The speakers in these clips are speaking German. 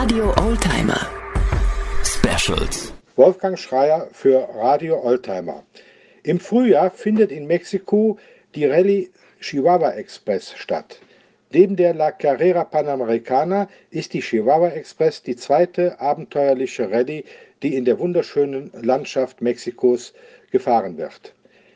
Radio Oldtimer Specials. Wolfgang Schreier für Radio Oldtimer. Im Frühjahr findet in Mexiko die Rallye Chihuahua Express statt. Neben der La Carrera Panamericana ist die Chihuahua Express die zweite abenteuerliche Rallye, die in der wunderschönen Landschaft Mexikos gefahren wird.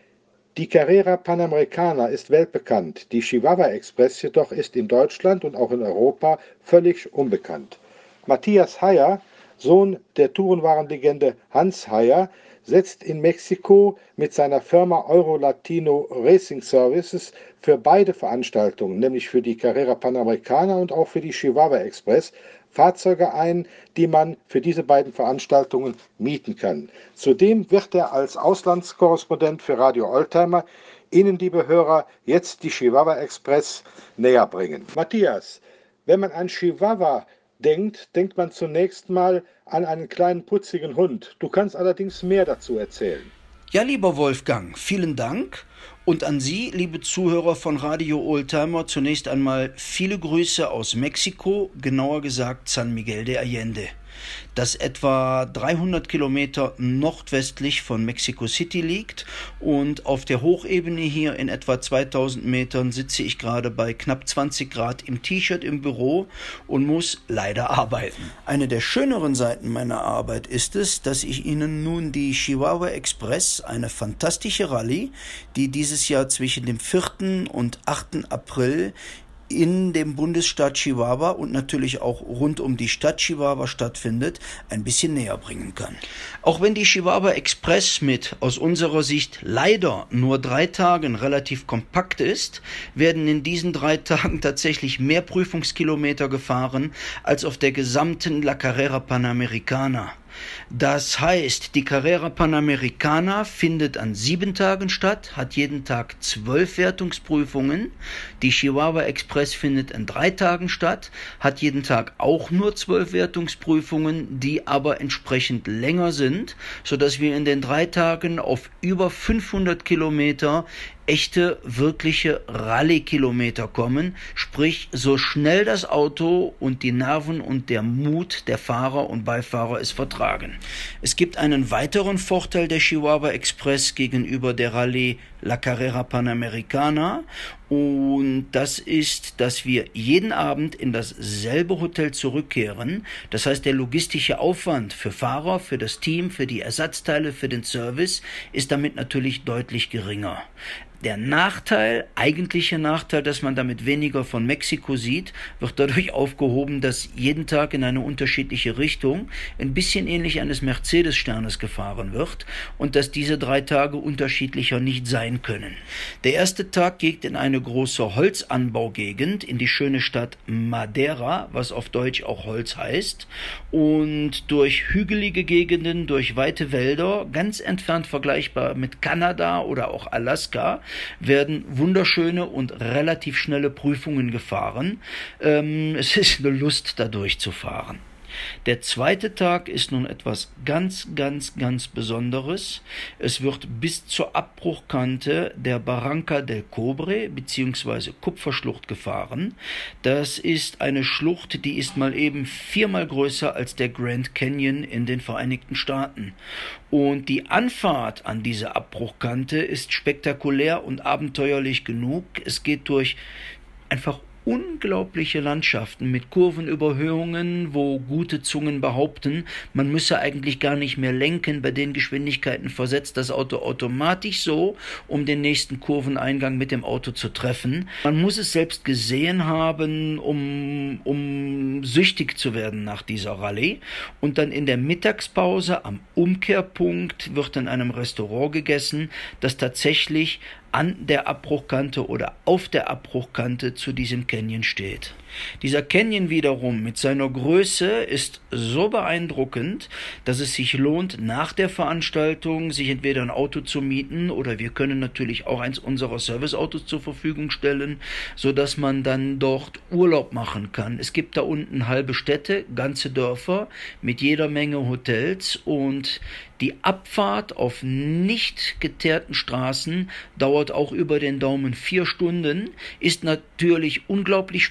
Die Carrera Panamericana ist weltbekannt, die Chihuahua Express jedoch ist in Deutschland und auch in Europa völlig unbekannt. Matthias Heyer, Sohn der Tourenwagenlegende Hans Heyer, setzt in Mexiko mit seiner Firma Euro-Latino Racing Services für beide Veranstaltungen, nämlich für die Carrera Panamericana und auch für die Chihuahua Express, Fahrzeuge ein, die man für diese beiden Veranstaltungen mieten kann. Zudem wird er als Auslandskorrespondent für Radio Oldtimer Ihnen, liebe Hörer, jetzt die Chihuahua Express näher bringen. Matthias, wenn man an Chihuahua denkt man zunächst mal an einen kleinen putzigen Hund. Du kannst allerdings mehr dazu erzählen. Ja, lieber Wolfgang, vielen Dank. Und an Sie, liebe Zuhörer von Radio Oldtimer, zunächst einmal viele Grüße aus Mexiko, genauer gesagt San Miguel de Allende, das etwa 300 Kilometer nordwestlich von Mexico City liegt, und auf der Hochebene hier in etwa 2000 Metern sitze ich gerade bei knapp 20 Grad im T-Shirt im Büro und muss leider arbeiten. Eine der schöneren Seiten meiner Arbeit ist es, dass ich Ihnen nun die Chihuahua Express, eine fantastische Rallye, die dieses Jahr zwischen dem 4. und 8. April in dem Bundesstaat Chihuahua und natürlich auch rund um die Stadt Chihuahua stattfindet, ein bisschen näher bringen kann. Auch wenn die Chihuahua Express mit aus unserer Sicht leider nur 3 Tagen relativ kompakt ist, werden in diesen 3 Tagen tatsächlich mehr Prüfungskilometer gefahren als auf der gesamten La Carrera Panamericana. Das heißt, die Carrera Panamericana findet an 7 Tagen statt, hat jeden Tag 12 Wertungsprüfungen. Die Chihuahua Express findet an 3 Tagen statt, hat jeden Tag auch nur 12 Wertungsprüfungen, die aber entsprechend länger sind, sodass wir in den 3 Tagen auf über 500 Kilometer echte, wirkliche Rallye-Kilometer kommen, sprich so schnell das Auto und die Nerven und der Mut der Fahrer und Beifahrer es vertragen. Es gibt einen weiteren Vorteil der Chihuahua Express gegenüber der Rallye La Carrera Panamericana, und das ist, dass wir jeden Abend in dasselbe Hotel zurückkehren. Das heißt, der logistische Aufwand für Fahrer, für das Team, für die Ersatzteile, für den Service ist damit natürlich deutlich geringer. Der eigentliche Nachteil, dass man damit weniger von Mexiko sieht, wird dadurch aufgehoben, dass jeden Tag in eine unterschiedliche Richtung, ein bisschen ähnlich eines Mercedes-Sternes gefahren wird, und dass diese 3 Tage unterschiedlicher nicht sein können. Der erste Tag geht in eine große Holzanbaugegend, in die schöne Stadt Madera, was auf Deutsch auch Holz heißt, und durch hügelige Gegenden, durch weite Wälder, ganz entfernt vergleichbar mit Kanada oder auch Alaska, werden wunderschöne und relativ schnelle Prüfungen gefahren. Es ist eine Lust, da durchzufahren. Der zweite Tag ist nun etwas ganz Besonderes. Es wird bis zur Abbruchkante der Barranca del Cobre bzw. Kupferschlucht gefahren. Das ist eine Schlucht, die ist mal eben 4-mal größer als der Grand Canyon in den Vereinigten Staaten. Und die Anfahrt an diese Abbruchkante ist spektakulär und abenteuerlich genug. Es geht durch einfach unglaubliche Landschaften mit Kurvenüberhöhungen, wo gute Zungen behaupten, man müsse eigentlich gar nicht mehr lenken. Bei den Geschwindigkeiten versetzt das Auto automatisch so, um den nächsten Kurveneingang mit dem Auto zu treffen. Man muss es selbst gesehen haben, um süchtig zu werden nach dieser Rallye. Und dann in der Mittagspause am Umkehrpunkt wird in einem Restaurant gegessen, das tatsächlich an der Abbruchkante oder auf der Abbruchkante zu diesem Canyon steht. Dieser Canyon wiederum mit seiner Größe ist so beeindruckend, dass es sich lohnt, nach der Veranstaltung sich entweder ein Auto zu mieten, oder wir können natürlich auch eins unserer Serviceautos zur Verfügung stellen, sodass man dann dort Urlaub machen kann. Es gibt da unten halbe Städte, ganze Dörfer mit jeder Menge Hotels, und die Abfahrt auf nicht geteerten Straßen dauert auch über den Daumen 4 Stunden, ist natürlich unglaublich spektakulär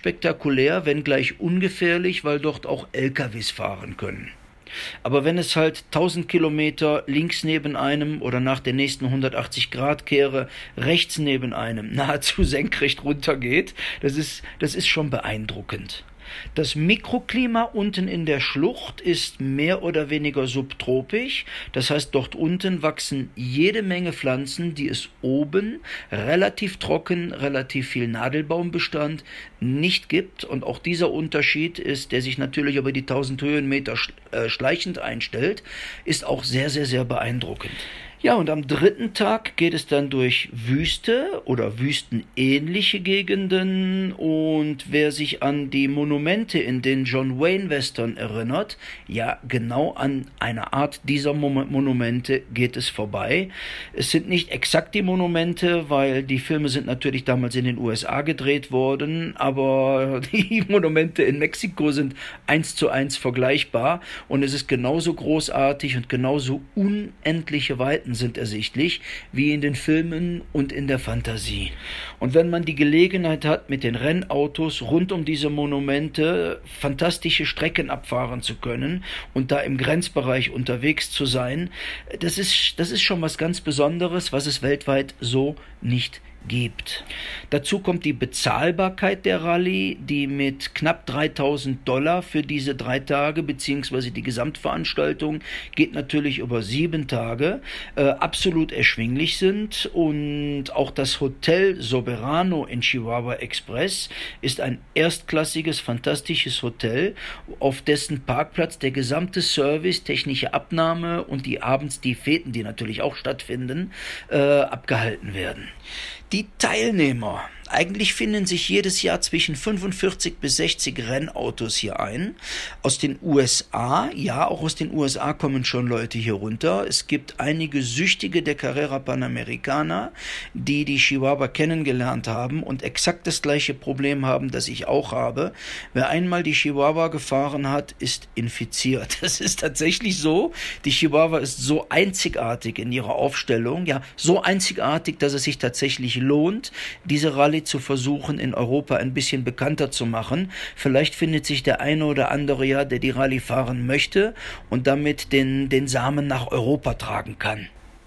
spektakulär, wenngleich ungefährlich, weil dort auch LKWs fahren können. Aber wenn es halt 1000 Kilometer links neben einem oder nach der nächsten 180-Grad-Kehre rechts neben einem nahezu senkrecht runtergeht, das ist schon beeindruckend. Das Mikroklima unten in der Schlucht ist mehr oder weniger subtropisch, das heißt, dort unten wachsen jede Menge Pflanzen, die es oben relativ trocken, relativ viel Nadelbaumbestand nicht gibt. Und auch dieser Unterschied ist, der sich natürlich über die 1000 Höhenmeter schleichend einstellt, ist auch sehr, sehr, sehr beeindruckend. Ja, und am dritten Tag geht es dann durch Wüste oder wüstenähnliche Gegenden, und wer sich an die Monumente in den John Wayne Western erinnert, ja, genau an eine Art dieser Monumente geht es vorbei. Es sind nicht exakt die Monumente, weil die Filme sind natürlich damals in den USA gedreht worden, aber die Monumente in Mexiko sind 1:1 vergleichbar, und es ist genauso großartig und genauso unendliche Weiten sind ersichtlich wie in den Filmen und in der Fantasie. Und wenn man die Gelegenheit hat, mit den Rennautos rund um diese Monumente fantastische Strecken abfahren zu können und da im Grenzbereich unterwegs zu sein, das ist schon was ganz Besonderes, was es weltweit so nicht gibt. Dazu kommt die Bezahlbarkeit der Rallye, die mit knapp $3.000 für diese 3 Tage bzw. die Gesamtveranstaltung geht natürlich über 7 Tage, absolut erschwinglich sind. Und auch das Hotel Soberano in Chihuahua Express ist ein erstklassiges, fantastisches Hotel, auf dessen Parkplatz der gesamte Service, technische Abnahme und abends die Feten, die natürlich auch stattfinden, abgehalten werden. Die Teilnehmer, eigentlich finden sich jedes Jahr zwischen 45 bis 60 Rennautos hier ein. Aus den USA, ja, auch aus den USA kommen schon Leute hier runter. Es gibt einige Süchtige der Carrera Panamericana, die Chihuahua kennengelernt haben und exakt das gleiche Problem haben, das ich auch habe. Wer einmal die Chihuahua gefahren hat, ist infiziert. Das ist tatsächlich so. Die Chihuahua ist so einzigartig in ihrer Aufstellung, ja, so einzigartig, dass es sich tatsächlich lohnt, diese Rallye zu versuchen, in Europa ein bisschen bekannter zu machen. Vielleicht findet sich der eine oder andere ja, der die Rallye fahren möchte und damit den Samen nach Europa tragen kann.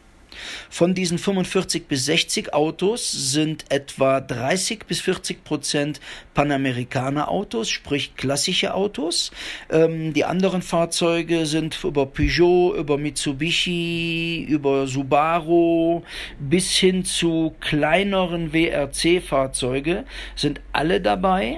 Von diesen 45 bis 60 Autos sind etwa 30 bis 40% Panamericana-Autos, sprich klassische Autos. Die anderen Fahrzeuge sind über Peugeot, über Mitsubishi, über Subaru bis hin zu kleineren WRC-Fahrzeuge sind alle dabei.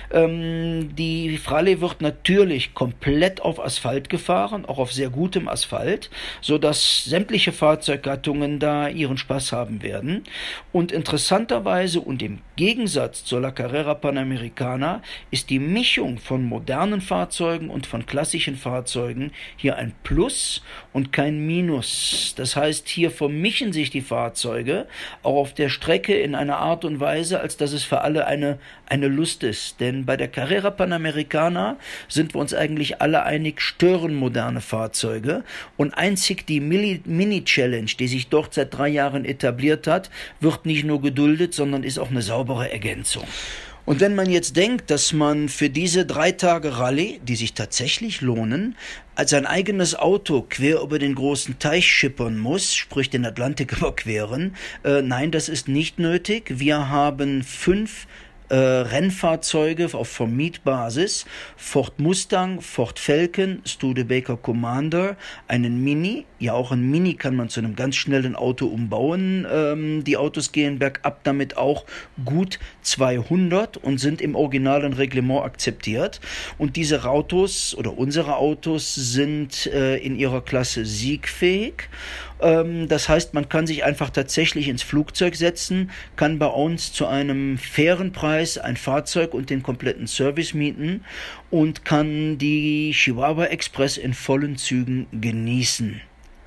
Die Rallye wird natürlich komplett auf Asphalt gefahren, auch auf sehr gutem Asphalt, sodass sämtliche Fahrzeuggattungen da ihren Spaß haben werden. Und interessanterweise und im Gegensatz zur La Carrera Panamericana ist die Mischung von modernen Fahrzeugen und von klassischen Fahrzeugen hier ein Plus und kein Minus. Das heißt, hier vermischen sich die Fahrzeuge auch auf der Strecke in einer Art und Weise, als dass es für alle eine Lust ist. Denn bei der Carrera Panamericana sind wir uns eigentlich alle einig, stören moderne Fahrzeuge, und einzig die Mini-Challenge, die sich dort seit 3 Jahren etabliert hat, wird nicht nur geduldet, sondern ist auch eine saubere Ergänzung. Und wenn man jetzt denkt, dass man für diese 3 Tage Rallye, die sich tatsächlich lohnen, als ein eigenes Auto quer über den großen Teich schippern muss, sprich den Atlantik überqueren, nein, das ist nicht nötig. Wir haben 5 Rennfahrzeuge auf Vermietbasis: Ford Mustang, Ford Falcon, Studebaker Commander, einen Mini. Ja, auch ein Mini kann man zu einem ganz schnellen Auto umbauen. Die Autos gehen bergab damit auch gut 200 und sind im originalen Reglement akzeptiert. Und diese Autos oder unsere Autos sind in ihrer Klasse siegfähig. Das heißt, man kann sich einfach tatsächlich ins Flugzeug setzen, kann bei uns zu einem fairen Preis ein Fahrzeug und den kompletten Service mieten und kann die Chihuahua Express in vollen Zügen genießen.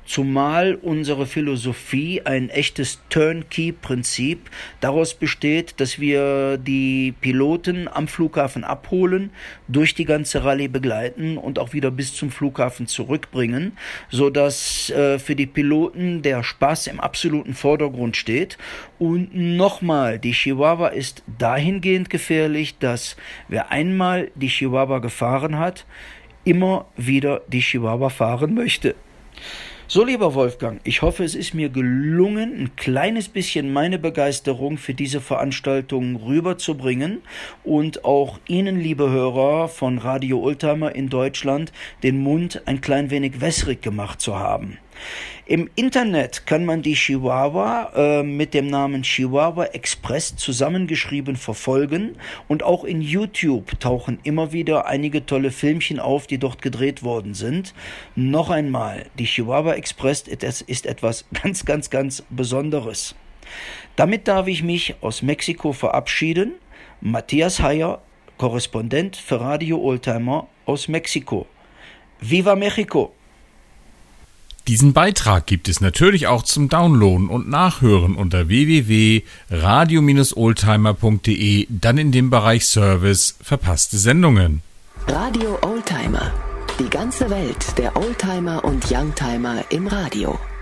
zumal unsere Philosophie ein echtes Turnkey-Prinzip daraus besteht, dass wir die Piloten am Flughafen abholen, durch die ganze Rallye begleiten und auch wieder bis zum Flughafen zurückbringen, sodass für die Piloten der Spaß im absoluten Vordergrund steht. Und nochmal, die Chihuahua ist dahingehend gefährlich, dass wer einmal die Chihuahua gefahren hat, immer wieder die Chihuahua fahren möchte. So, lieber Wolfgang, ich hoffe, es ist mir gelungen, ein kleines bisschen meine Begeisterung für diese Veranstaltung rüberzubringen und auch Ihnen, liebe Hörer von Radio Oldtimer in Deutschland, den Mund ein klein wenig wässrig gemacht zu haben. Im Internet kann man die Chihuahua mit dem Namen Chihuahua Express zusammengeschrieben verfolgen und auch in YouTube tauchen immer wieder einige tolle Filmchen auf, die dort gedreht worden sind. Noch einmal, die Chihuahua Express ist etwas ganz, ganz, ganz Besonderes. Damit darf ich mich aus Mexiko verabschieden. Matthias Heyer, Korrespondent für Radio Oldtimer aus Mexiko. Viva Mexico! Diesen Beitrag gibt es natürlich auch zum Downloaden und Nachhören unter www.radio-oldtimer.de, dann in dem Bereich Service verpasste Sendungen. Radio Oldtimer. Die ganze Welt der Oldtimer und Youngtimer im Radio.